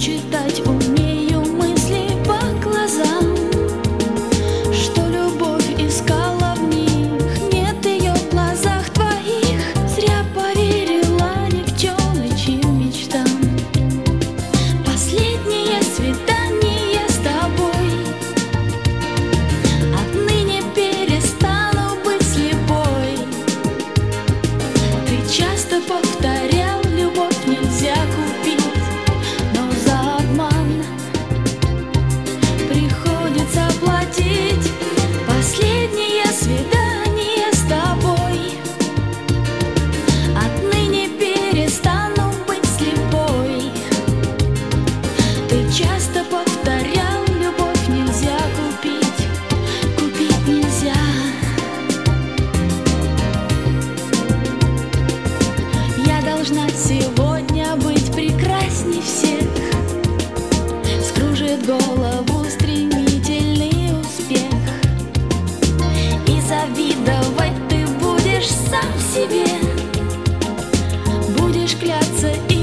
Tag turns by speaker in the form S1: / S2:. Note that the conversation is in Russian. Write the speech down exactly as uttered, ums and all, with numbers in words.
S1: читать умею мысли по глазам, что любовь искала в них, нет ее в глазах твоих. Зря поверила девчоночьим мечтам. Последнее свидание с тобой, отныне перестану быть слепой. Ты часто повторял, любовь нельзя купить, но за обман приходится платить. Последнее свидание с тобой, отныне перестану быть слепой. Ты часто повторял, любовь нельзя купить, купить нельзя. Я должна сегодня быть прекрасней всех. Скружит голову стремительный успех, и завидовать ты будешь сам себе. Будешь кляться и